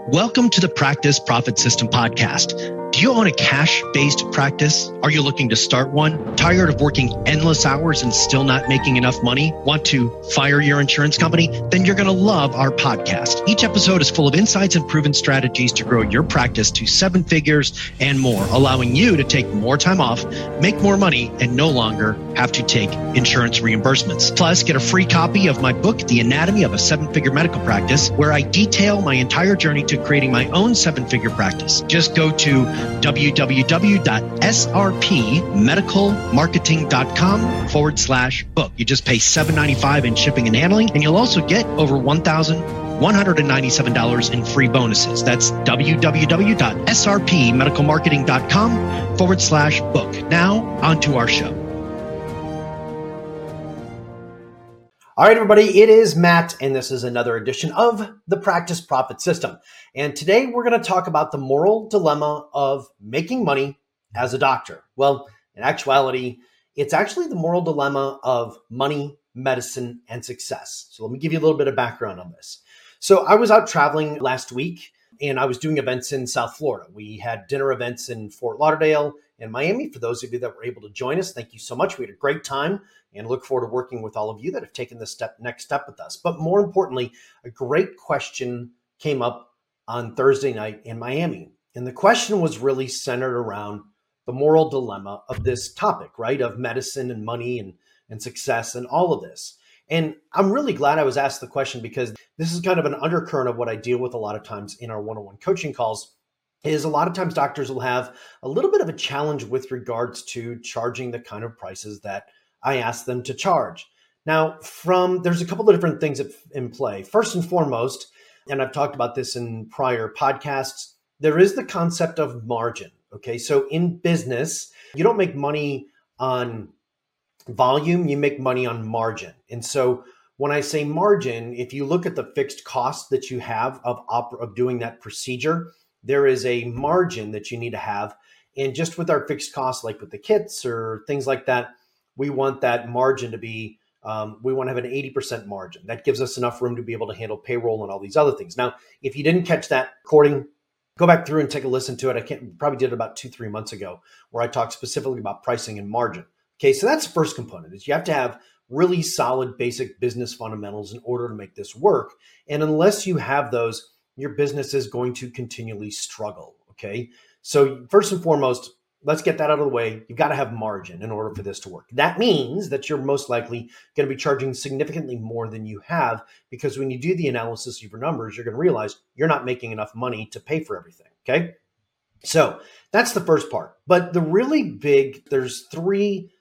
Welcome to the Practice Profit System podcast. Do you own a cash-based practice? Are you looking to start one? Tired of working endless hours and still not making enough money? Want to fire your insurance company? Then you're going to love our podcast. Each episode is full of insights and proven strategies to grow your practice to 7 figures and more, allowing you to take more time off, make more money, and no longer have to take insurance reimbursements. Plus, get a free copy of my book, The Anatomy of a 7-Figure Medical Practice, where I detail my entire journey to creating my own 7-figure practice. Just go to www.srpmedicalmarketing.com/book. You just pay $7.95 in shipping and handling, and you'll also get over $1,197 in free bonuses. That's www.srpmedicalmarketing.com/book. Now, on to our show. All right, everybody, it is Matt, and this is another edition of the Practice Profit System. And today we're going to talk about the moral dilemma of making money as a doctor. Well, in actuality, it's actually the moral dilemma of money, medicine, and success. So let me give you a little bit of background on this. So I was out traveling last week, and I was doing events in South Florida. We had dinner events in Fort Lauderdale and Miami. For those of you that were able to join us, thank you so much. We had a great time and look forward to working with all of you that have taken this next step with us. But more importantly, a great question came up on Thursday night in Miami. And the question was really centered around the moral dilemma of this topic, right? Of medicine and money and success and all of this. And I'm really glad I was asked the question, because this is kind of an undercurrent of what I deal with a lot of times in our one-on-one coaching calls. Is a lot of times doctors will have a little bit of a challenge with regards to charging the kind of prices that I ask them to charge. Now, there's a couple of different things in play. First and foremost, and I've talked about this in prior podcasts, there is the concept of margin. Okay, so in business, you don't make money on volume, you make money on margin. And so when I say margin, if you look at the fixed cost that you have of doing that procedure, there is a margin that you need to have. And just with our fixed costs, like with the kits or things like that, we want that margin to be, we want to have an 80% margin. That gives us enough room to be able to handle payroll and all these other things. Now, if you didn't catch that recording, go back through and take a listen to it. Probably did it about 2-3 months ago, where I talked specifically about pricing and margin. Okay, so that's the first component, is you have to have really solid basic business fundamentals in order to make this work. And unless you have those, your business is going to continually struggle. Okay, so first and foremost, let's get that out of the way. You've got to have margin in order for this to work. That means that you're most likely going to be charging significantly more than you have, because when you do the analysis of your numbers, you're going to realize you're not making enough money to pay for everything. Okay, so that's the first part. But there's 3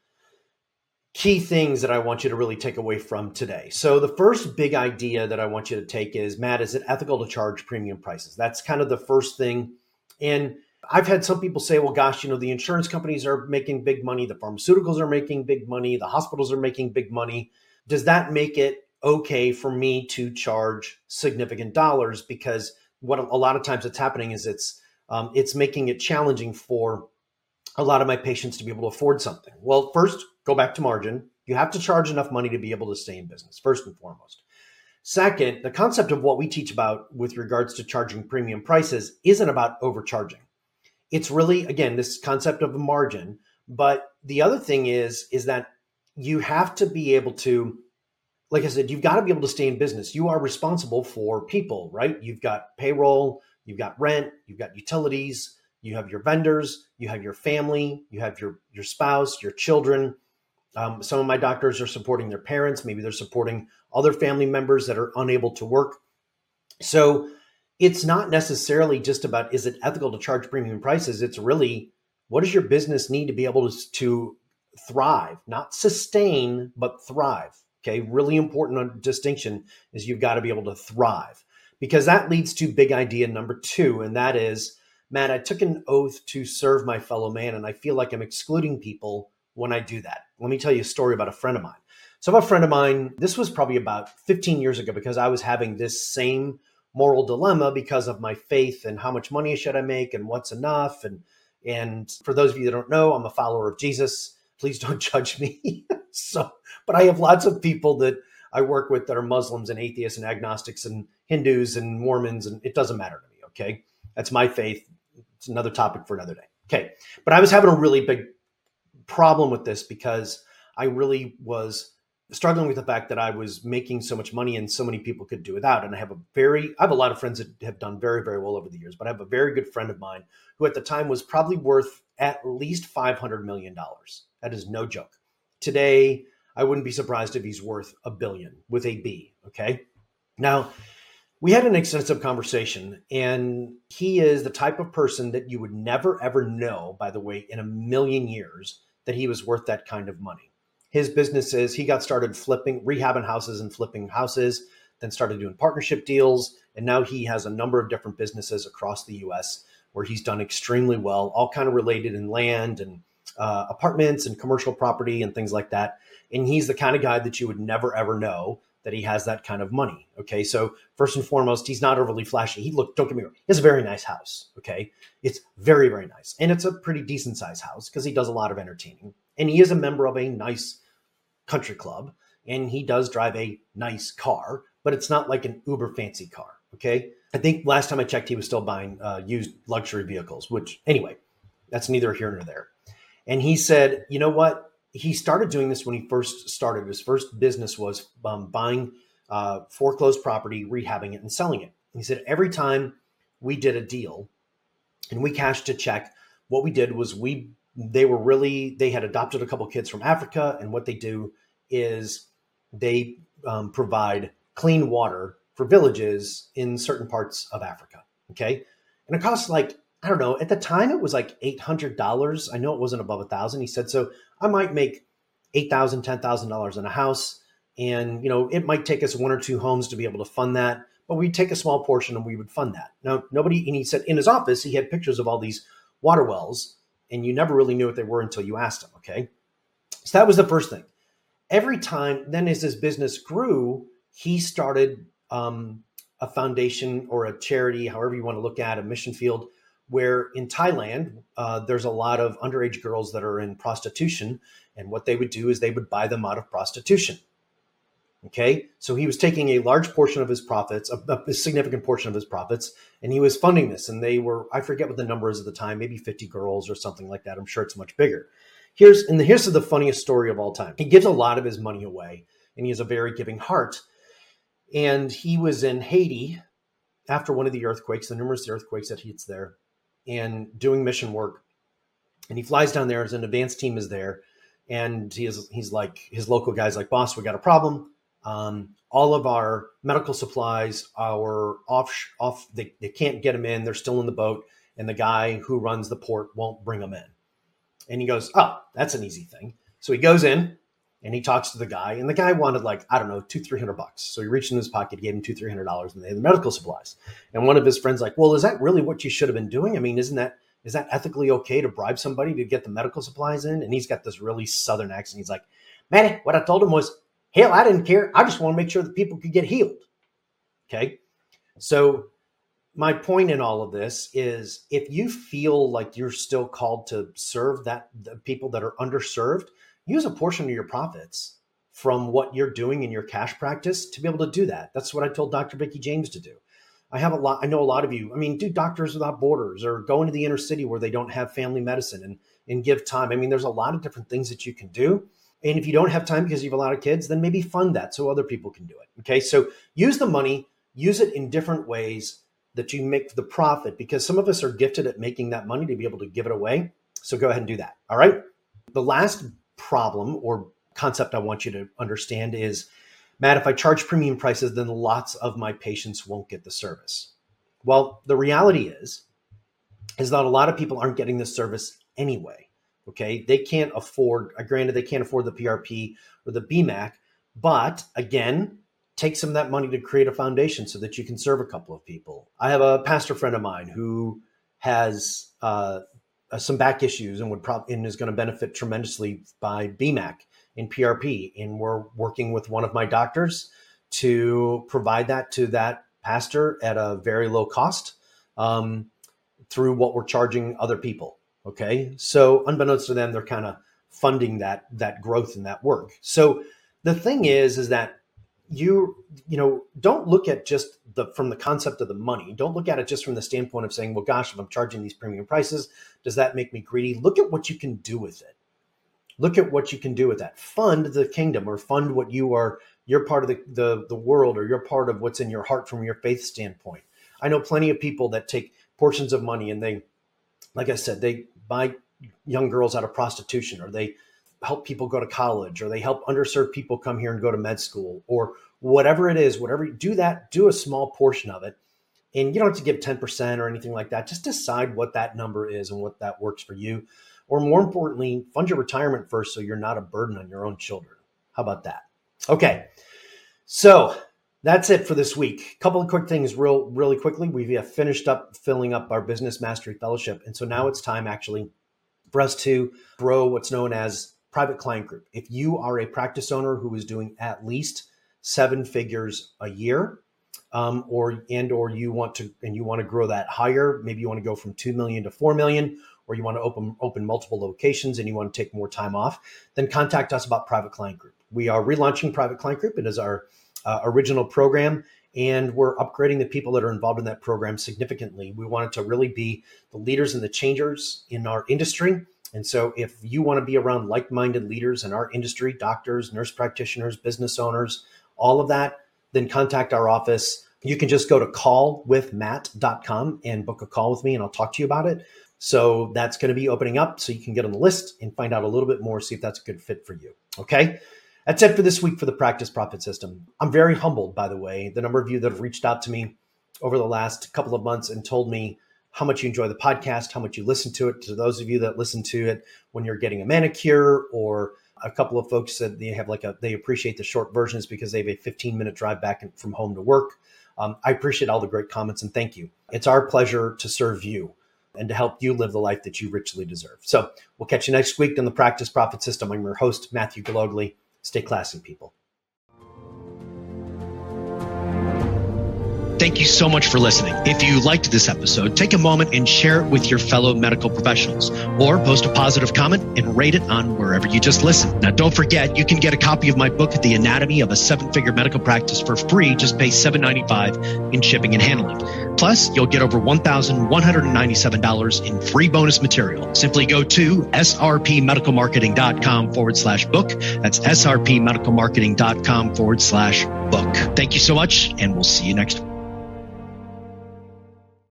key things that I want you to really take away from today. So the first big idea that I want you to take is, Matt, is it ethical to charge premium prices? That's kind of the first thing. And I've had some people say, well, gosh, the insurance companies are making big money. The pharmaceuticals are making big money. The hospitals are making big money. Does that make it okay for me to charge significant dollars? Because what a lot of times it's happening is it's making it challenging for a lot of my patients to be able to afford something. Well, first, go back to margin. You have to charge enough money to be able to stay in business, first and foremost. Second, the concept of what we teach about with regards to charging premium prices isn't about overcharging. It's really, again, this concept of a margin. But the other thing is that you have to be able to, like I said, you've got to be able to stay in business. You are responsible for people, right? You've got payroll, you've got rent, you've got utilities, you have your vendors, you have your family, you have your spouse, your children. Some of my doctors are supporting their parents. Maybe they're supporting other family members that are unable to work. So it's not necessarily just about, is it ethical to charge premium prices? It's really, what does your business need to be able to thrive, not sustain, but thrive? Okay, really important distinction is you've got to be able to thrive, because that leads to big idea number 2. And that is, Matt, I took an oath to serve my fellow man, and I feel like I'm excluding people when I do that. Let me tell you a story about a friend of mine. So a friend of mine, this was probably about 15 years ago, because I was having this same moral dilemma because of my faith and how much money should I make and what's enough. And for those of you that don't know, I'm a follower of Jesus. Please don't judge me. But I have lots of people that I work with that are Muslims and atheists and agnostics and Hindus and Mormons, and it doesn't matter to me. Okay. That's my faith. It's another topic for another day. Okay. But I was having a really big problem with this because I really was struggling with the fact that I was making so much money and so many people could do without. And I have a lot of friends that have done very, very well over the years, but I have a very good friend of mine who at the time was probably worth at least $500 million. That is no joke. Today, I wouldn't be surprised if he's worth $1 billion with a B. Okay. Now, we had an extensive conversation, and he is the type of person that you would never, ever know, by the way, in a million years, that he was worth that kind of money. His business is he got started rehabbing houses and flipping houses, then started doing partnership deals. And now he has a number of different businesses across the US where he's done extremely well, all kind of related in land and apartments and commercial property and things like that. And he's the kind of guy that you would never, ever know that he has that kind of money. Okay. So first and foremost, he's not overly flashy. Don't get me wrong. He has a very nice house. Okay. It's very, very nice. And it's a pretty decent sized house because he does a lot of entertaining. And he is a member of a nice country club. And he does drive a nice car, but it's not like an uber fancy car. Okay. I think last time I checked, he was still buying used luxury vehicles, which anyway, that's neither here nor there. And he said, you know what? He started doing this when he first started. His first business was buying foreclosed property, rehabbing it, and selling it. He said every time we did a deal and we cashed a check, what we did was they had adopted a couple of kids from Africa, and what they do is they provide clean water for villages in certain parts of Africa. Okay, and it costs I don't know, at the time it was like $800. I know it wasn't above $1,000. He said, so I might make $8,000, $10,000 in a house. And, it might take us one or two homes to be able to fund that, but we'd take a small portion and we would fund that. Now, and he said in his office, he had pictures of all these water wells and you never really knew what they were until you asked him. Okay. So that was the first thing. Every time then as his business grew, he started a foundation or a charity, however you want to look at a mission field, where in Thailand, there's a lot of underage girls that are in prostitution. And what they would do is they would buy them out of prostitution. Okay. So he was taking a large portion of his profits, a significant portion of his profits, and he was funding this. And they were, I forget what the number is at the time, maybe 50 girls or something like that. I'm sure it's much bigger. Here's the funniest story of all time. He gives a lot of his money away and he has a very giving heart. And he was in Haiti after one of the earthquakes, the numerous earthquakes that hits there, and doing mission work. And he flies down there as an advanced team is there. And he's like, his local guy's like, boss, we got a problem. All of our medical supplies are they can't get them in. They're still in the boat. And the guy who runs the port won't bring them in. And he goes, oh, that's an easy thing. So he goes in and he talks to the guy, and the guy wanted $200-$300. So he reached in his pocket, gave him $200-$300, and they had the medical supplies. And one of his friends like, well, is that really what you should have been doing? I mean, is that ethically okay to bribe somebody to get the medical supplies in? And he's got this really Southern accent. He's like, man, what I told him was, hell, I didn't care. I just want to make sure that people could get healed. Okay. So my point in all of this is if you feel like you're still called to serve the people that are underserved, use a portion of your profits from what you're doing in your cash practice to be able to do that. That's what I told Dr. Vicki James to do. I know a lot of you, do Doctors Without Borders or go into the inner city where they don't have family medicine and give time. There's a lot of different things that you can do. And if you don't have time because you have a lot of kids, then maybe fund that so other people can do it. Okay. So use the money, use it in different ways that you make the profit, because some of us are gifted at making that money to be able to give it away. So go ahead and do that. All right. The last problem or concept I want you to understand is, Matt, if I charge premium prices, then lots of my patients won't get the service. Well, the reality is that a lot of people aren't getting the service anyway. Okay. They can't afford, granted, they can't afford the PRP or the BMAC, but again, take some of that money to create a foundation so that you can serve a couple of people. I have a pastor friend of mine who has some back issues and is going to benefit tremendously by BMAC and PRP. And we're working with one of my doctors to provide that to that pastor at a very low cost through what we're charging other people. Okay. So unbeknownst to them, they're kind of funding that growth and that work. So the thing is that you don't look at just from the concept of the money. Don't look at it just from the standpoint of saying, well, gosh, if I'm charging these premium prices, does that make me greedy? Look at what you can do with it. Look at what you can do with that. Fund the kingdom, or fund what you're part of the world, or you're part of what's in your heart from your faith standpoint. I know plenty of people that take portions of money and they, like I said, they buy young girls out of prostitution, or they help people go to college, or they help underserved people come here and go to med school, or whatever it is, whatever you do, that do a small portion of it. And you don't have to give 10% or anything like that. Just decide what that number is and what that works for you. Or more importantly, fund your retirement first so you're not a burden on your own children. How about that? Okay. So that's it for this week. A couple of quick things really quickly. We have finished up filling up our Business Mastery Fellowship. And so now it's time actually for us to grow what's known as Private Client Group. If you are a practice owner who is doing at least 7 figures a year, or you want to grow that higher, maybe you want to go from 2 million to 4 million, or you want to open multiple locations and you want to take more time off, then contact us about Private Client Group. We are relaunching Private Client Group. It is our original program, and we're upgrading the people that are involved in that program significantly. We want it to really be the leaders and the changers in our industry. And so if you want to be around like-minded leaders in our industry, doctors, nurse practitioners, business owners, all of that, then contact our office. You can just go to callwithmatt.com and book a call with me, and I'll talk to you about it. So that's going to be opening up so you can get on the list and find out a little bit more, see if that's a good fit for you. Okay. That's it for this week for the Practice Profit System. I'm very humbled, by the way, the number of you that have reached out to me over the last couple of months and told me how much you enjoy the podcast, how much you listen to it. To those of you that listen to it when you're getting a manicure, or a couple of folks that they appreciate the short versions because they have a 15-minute drive back from home to work. I appreciate all the great comments, and thank you. It's our pleasure to serve you and to help you live the life that you richly deserve. So we'll catch you next week on the Practice Profit System. I'm your host, Matthew Galogli. Stay classy, people. Thank you so much for listening. If you liked this episode, take a moment and share it with your fellow medical professionals, or post a positive comment and rate it on wherever you just listened. Now, don't forget, you can get a copy of my book, The Anatomy of a 7-Figure Medical Practice, for free. Just pay $7.95 in shipping and handling. Plus, you'll get over $1,197 in free bonus material. Simply go to srpmedicalmarketing.com/book. That's srpmedicalmarketing.com/book. Thank you so much, and we'll see you next week.